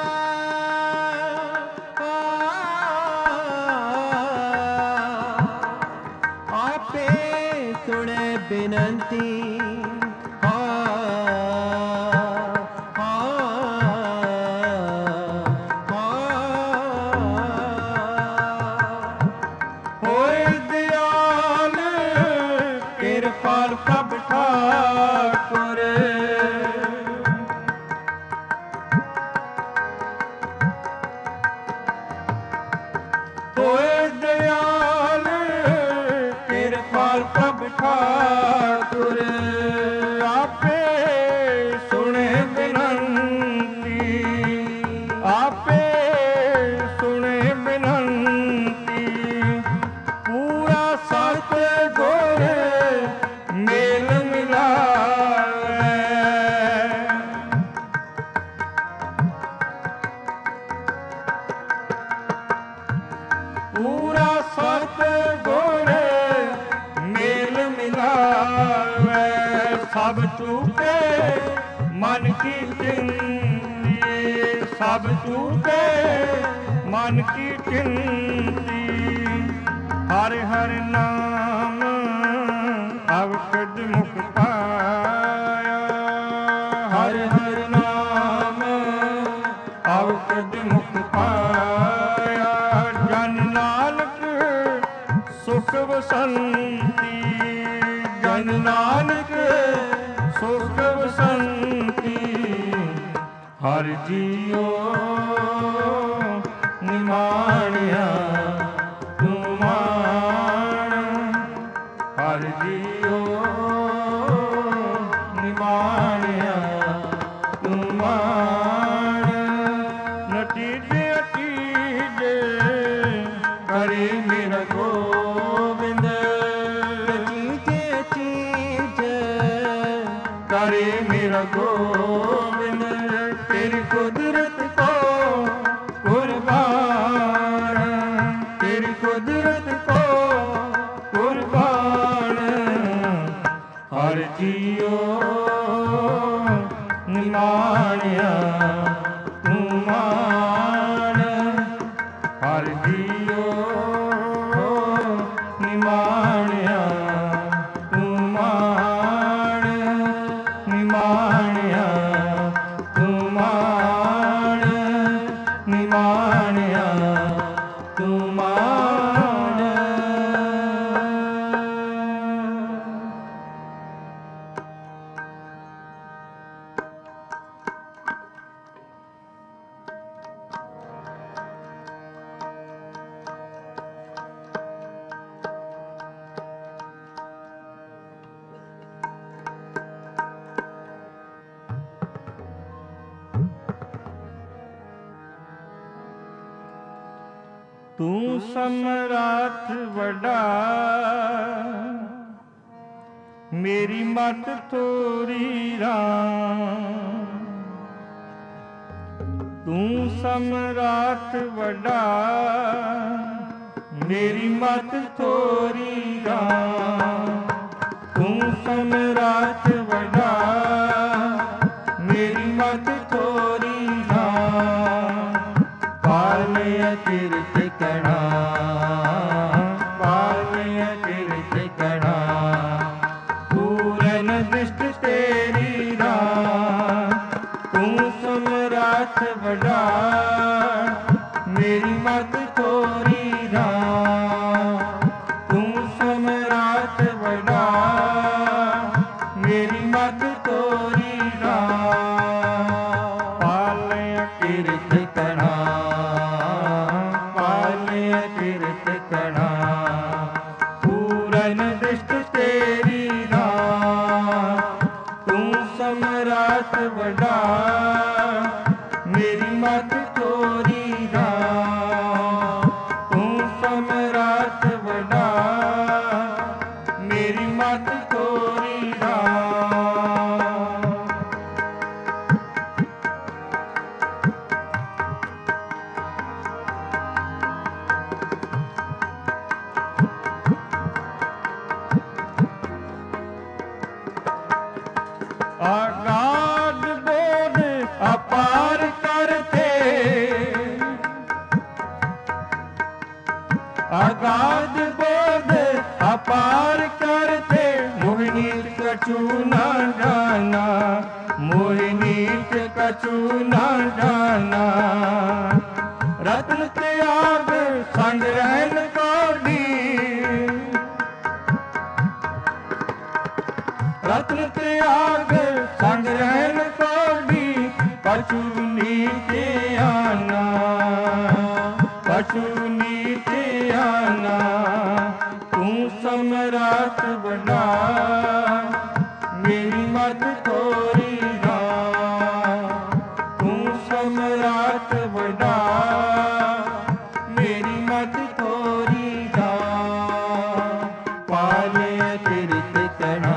ਆਪੇ ਸੁਣੇ ਬਿਨੰਤੀ, ਹਾਂ ਹਾਂ ਹਾਂ। ਹੋਏ ਦਿਆਲ ਕਿਰਪਾਲ ਪ੍ਰਭ ਠਾਕੁਰ, ਹੋਏ ਦਿਆਲ ਕਿਰਪਾਲ ਪ੍ਰਭ ਠਾਕੁਰ। ਆਪੇ ਸੁਣੇ ਬਿਨੰਤੀ, ਆਪੇ ਸੁਣੇ ਬਿਨੰਤੀ, ਪੂਰਾ ਸਤ ਗੁਰ ਮੇਲ ਮਿਲਾਵੇ। ਪੂਰਾ ਸਤ ਗੁਰ ਮੇਲ ਮਿਲਾਵੇ। ਸਭ ਚੂਕੇ ਮਨ ਕੀ ਚਿੰਤੀ, ਸਭ ਚੂਕੇ ਮਨ ਕੀ ਚਿੰਤੀ। ਹਰਿ ਹਰਿ ਨਾਮ ਅਵਕਦ ਮੁਖ ਪਾਇਆ, ਹਰਿ ਹਰਿ ਨਾਮ ਅਵਕਦ ਮੁਖ ਪਾਇਆ। ਜਨ ਨਾਨਕ ਸੁਖ ਵਸੰਤੀ, ਜਨ ਨਾਨਕ ਸੁਖ ਵਸੰਤੀ। ਹਰਿ ਜੀਓ ਨਿਮਾਣਿਆ ਤੂੰ ਮਾਣ, ਹਰਿ ਜੀਓ ਨਿਮਾਣਿਆ ਤੂੰ ਮਾਣ। ਨਤੀਜੇ ਅਤੀਜੇ ਕਰੇ ਮੇਰਾ ਗੋਬਿੰਦ, ਚੀਜੇ ਚੀਜ ਕਰੇ ਮੇਰਾ ਗੋਬਿੰਦ। ਤੇਰੀ ਕੁਦਰਤ ਕੋ ਕੁਰਬਾਨ, ਤੇਰੀ ਕੁਦਰਤ ਕੋ ਕੁਰਬਾਨ। ਹਰਿ ਜੀਓ ਨਿਮਾਣਿਆ ਤੂੰ ਮਾਣ, ਹਰਿ ਜੀਓ ਨਿਮਾਣਿਆ ਤੂੰ ਮਾਣ, ਨਿਮਾਣਿਆ ਤੂੰ ਮਾਣ, ਨਿਮਾਣਿਆ ਤੂੰ ਮਾਣ। ਤੂੰ ਸਮਰਾਟ ਵੱਡਾ, ਮੇਰੀ ਮਤ ਥੋਰੀ ਰਾਮ। ਤੂੰ ਸਮਰਾਟ ਵੱਡਾ, ਮੇਰੀ ਮਤ ਥੋਰੀ ਰਾਮ। ਤੂੰ ਸਮਰਾਟ ਵੱਡਾ, ਮੇਰੀ ਮਤ ਥੋਰੀ ਰਾਮ। ਪਾਲਿਆ ਕਿਰਤ ਕਣਾ, ਪਾਲਿਆ ਕਿਰਤ ਕਣਾ। ਪੂਰਨ ਦ੍ਰਿਸ਼ਟ ਤੇਰੀ ਰਾਮ। ਤੂੰ ਸਮਰਾਟ ਸਮਰਾਟ ਵੱਡਾ ਮੇਰੀ ਮਤ ਤੋਰੀ ਰਾਮ। ਤੂੰ ਸਮਰਾਟ ਵੱਡਾ ਮੇਰੀ ਮਤ ਤੋਰੀ ਰਾਮ। ਪਾਲਿਆ ਕਿਰਤ ਕਣਾ ਪਾਲਿਆ ਕਿਰਤ ਕਣਾ ਪੂਰਨ ਦ੍ਰਿਸ਼ਟ ਤੇਰੀ ਰਾਮ। ਤੂੰ ਸਮਰਾਟ ਵੱਡਾ ਮੇਰੀ ਮਤ ਤੋਰੀ ਰਾਮ। ਤੂੰ ਸਮਰਾਟ ਵੱਡਾ ਮੇਰੀ ਮਤ ਤੋਰੀ ਰਾਮ। ਆਗਾਦ ਬੋਧ ਅਪਾਰ ਕਰਤੇ ਆਗਾਦ ਬੋਧ ਅਪਾਰ ਕਰਤੇ ਮੋਹਿਨੀਤ ਕਛੂ ਨਾ ਜਾਨਾ ਮੋਹਿਨੀਤ ਕਛੂ ਨਾ ਜਾਨਾ। ਰਤਨ ਤਿਆਗ ਸੰਗ ਰਹਿਣ ਕੋਡੀ ਰਤਨ ਤਿਆਗ ਸੰਗ ਰਹਿਣ ਕੋਡੀ ਪਛੂ ਨੀਤੇ ਆਨਾ ਪਛੂ ਨੀਤੇ ਆਨਾ। ਤੂੰ ਸਮਰਾਟ ਵੱਡਾ ਮੇਰੀ ਮਤ ਤੋਰੀ ਰਾਮ। ਤੂੰ ਸਮਰਾਟ ਵੱਡਾ ਮੇਰੀ ਮਤ ਤੋਰੀ ਰਾਮ। ਪਾਲਿਆ ਕਿਰਤ ਕਣਾ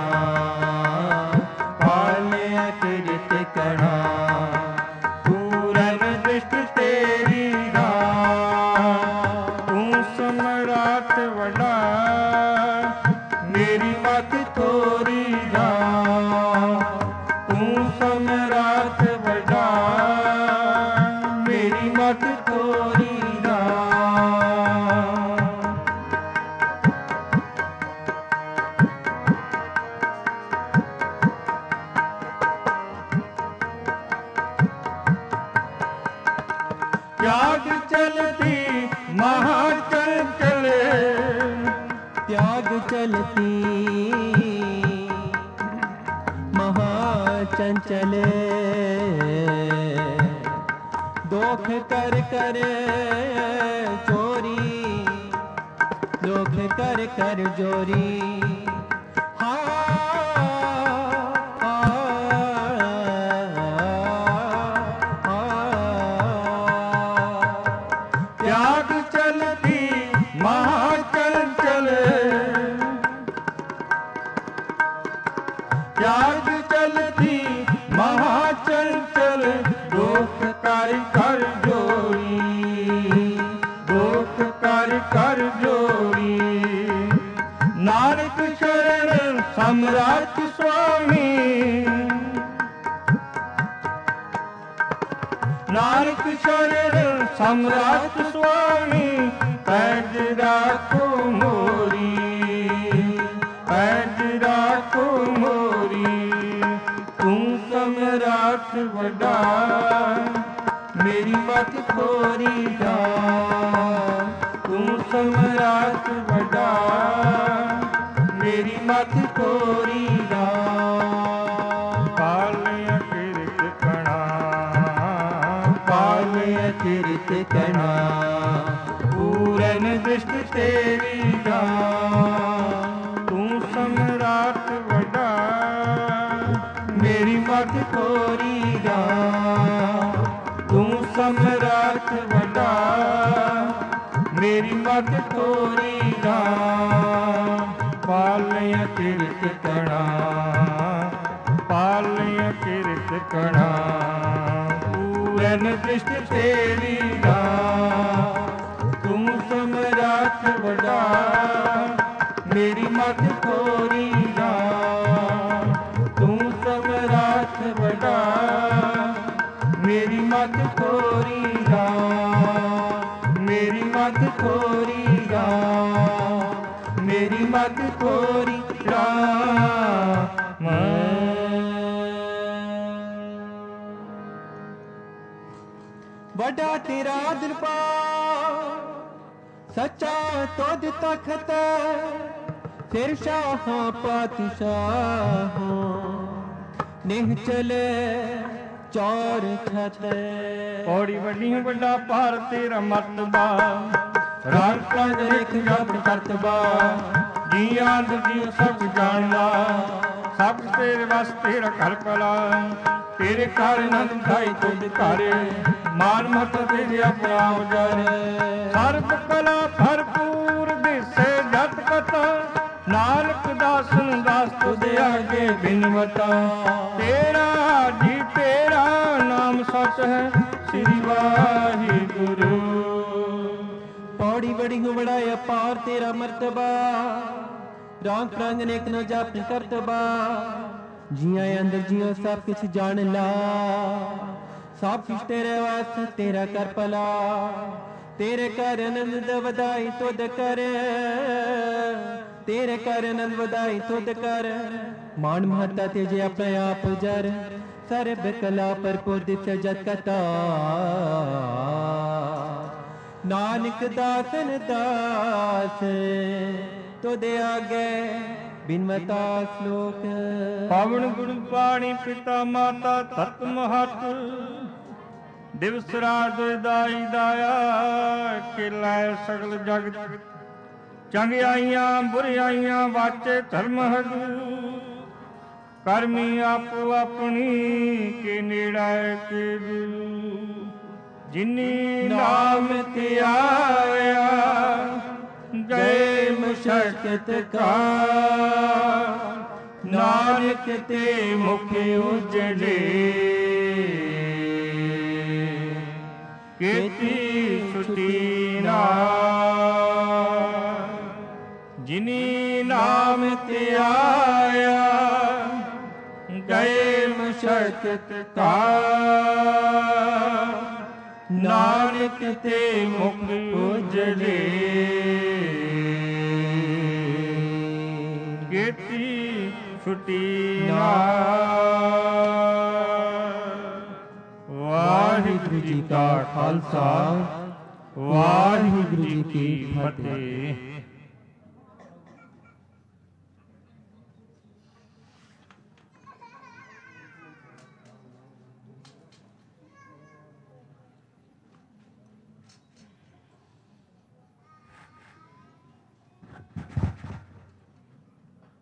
ਪਾਲਿਆ ਕਿਰਤ ਕਣਾ ਪੂਰਨ ਦ੍ਰਿਸ਼ਟ ਤੇਰੀ ਰਾਮ। ਤੂੰ ਸਮਰਾਟ ਵੱਡਾ ਮੇਰੀ ਮਤ ਤੋਰੀ ਰਾਮ। ਤੂੰ ਸਮਰਾਟ ਵੱਡਾ ਮੇਰੀ ਮਤ ਤੋਰੀ ਰਾਮ। त्याग चलती महाचंचल त्याग चलती महाचंचल दोख कर कर चोरी दोख कर कर जोरी। त्याग चलती महाचंचल त्याग चलती महाचंचल दोख कर कर जोड़ी दोख कर कर जोड़ी। नानक शरण सम्राट स्वामी नानक शरण सम्राट स्वामी पैज राखो मोरी पैज राखो मोरी। तू सम्राट वड्डा मेरी मत खोरी राम। तू सम्राट वड्डा मेरी मत खोरी राम। पालिया किरत कणा पालिया किरत कणा पूरन दृष्ट तेरी राम। तू सम्राट वड्डा मेरी मत खोरी राम। तू सम्राट वड्डा मेरी मत खोरी राम। पालिया किरत कणा पालिया किरत कणा पूरन दृष्ट तेरी राम। तू सम्राट वड्डा मेरी मत खोरी राम। तू सम्राट वड्डा मेरी मत खोरी राम। मेरी मत खोरी राम। मेरी मत खोरी राम। ਵੱਡਾ ਤੇਰਾ ਦਰਬਾਰ ਸੱਚਾ ਤੁਧ ਤਖਤ ਫਿਰ ਸ਼ਾਹਾਂ ਪਾਤਸ਼ਾਹਾਂ ਨਿਹ ਚਲੇ ਚੌਰ ਛਤ। ਪੌੜੀ ਵੱਡੀ ਵੱਡਾ ਭਾਰ ਤੇਰਾ ਮਰਤਬਾ ਰਾਗ ਪੰਜ ਇੱਕ ਜਪ ਕਰਤਬਾ ਜੀਆਂ ਜੀ ਸਭ ਜਾਣਦਾ ਸਭ ਤੇਰੇ ਵਾਸਤੇ ਰਖਲ ਕਲਾ ਤੇਰੇ ਘਰ ਨੰਦ ਖਾਈ ਤੁਧ ਘਰ ਮਾਨ ਮਤ ਤੇਰੇ ਆਪਣਾ ਉਜਰ ਸਰਬ ਕਲਾ ਭਰਪੂਰ ਦਿਸੇ ਜਤ ਕਥਾ ਨਾਨਕ ਦਾਸਨ ਦਾਸ ਤੁਧ ਆਗੇ ਬਿਨਵਤਾ ਤੇਰਾ ਜੀ ਤੇਰਾ ਨਾਮ ਸਚ ਹੈ ਸ੍ਰੀ ਵਾਹਿਗੁਰੂ। ਪੌੜੀ ਬੜੀ ਹੋ ਬੜਾ ਅਪਾਰ ਤੇਰਾ ਮਰਤਬਾ ਰਾਗ ਪ੍ਰਾਂਗ ਨੇਕ ਨ ਜਪ ਕਰਤਬਾ ਜੀਆਂ ਅੰਦਰ ਜੀਓ ਸਭ ਕੁਛ ਜਾਣ ਲਾ ਸਭ ਕੁਛ ਤੇਰੇ ਵਾਸਤੇ ਤੇਰਾ ਕਰ ਭਲਾ ਤੇਰੇ ਕਰ ਆਨੰਦ ਵਧਾਈ ਤੁਧ ਕਰ ਤੇਰੇ ਕਰ ਆਨੰਦ ਵਧਾਈ ਤੁਧ ਕਰ ਮਾਨ ਮਹੱਤਾ ਤੇ ਜੇ ਆਪਣੇ ਆਪ ਜਰ ਸਰਬ ਕਲਾ ਭਰਪੂਰ ਦਿਸ ਜਤ ਕਤਾ ਨਾਨਕ ਦਾਸਨ ਦਾਸ ਤੁਧ ਆਗੇ ਬਿਨਵਤਾ ਸ਼ਲੋਕ। ਪਾਵਨ ਗੁਰੂ ਪਾਣੀ ਪਿਤਾ ਮਾਤਾ ਤਤ ਮਹਤ ਦਿਵਸ ਰਾਤ ਦਾਈ ਦਾਇਆ ਕਿਲੈ ਸਗਲ ਜਗਤ ਚੰਗਿਆਈਆਂ ਬੁਰਿਆਈਆਂ ਵਾਚੇ ਧਰਮ ਹਦੂ ਕਰਮੀ ਆਪੋ ਆਪਣੀ ਕੇ ਨੇੜੇ ਕੇ ਜਿਨੀ ਨਾਮ ਧਿਆਇਆ ਗਏ ਮੁਸ਼ਕਤ ਕਾ ਨਾਨਕ ਤੇ ਮੁਖ ਉਜਲੇ ਕੀਤੀ ਸੁਤੀ ਨਾ ਜਿਨੀ ਨਾਮ ਧਿਆਇਆ ਗਏ ਮੁਸ਼ਕਤ ਕਾ ਨਾਨਕ ਤੇ ਮੁਖ ਉਜਲੇ ਕੀਤੀ ਛੁਟੀ ਨਾ। ਵਾਹਿਗੁਰੂ ਜੀ ਕਾ ਖਾਲਸਾ ਵਾਹਿਗੁਰੂ ਜੀ ਕੀ ਫਤਿਹ।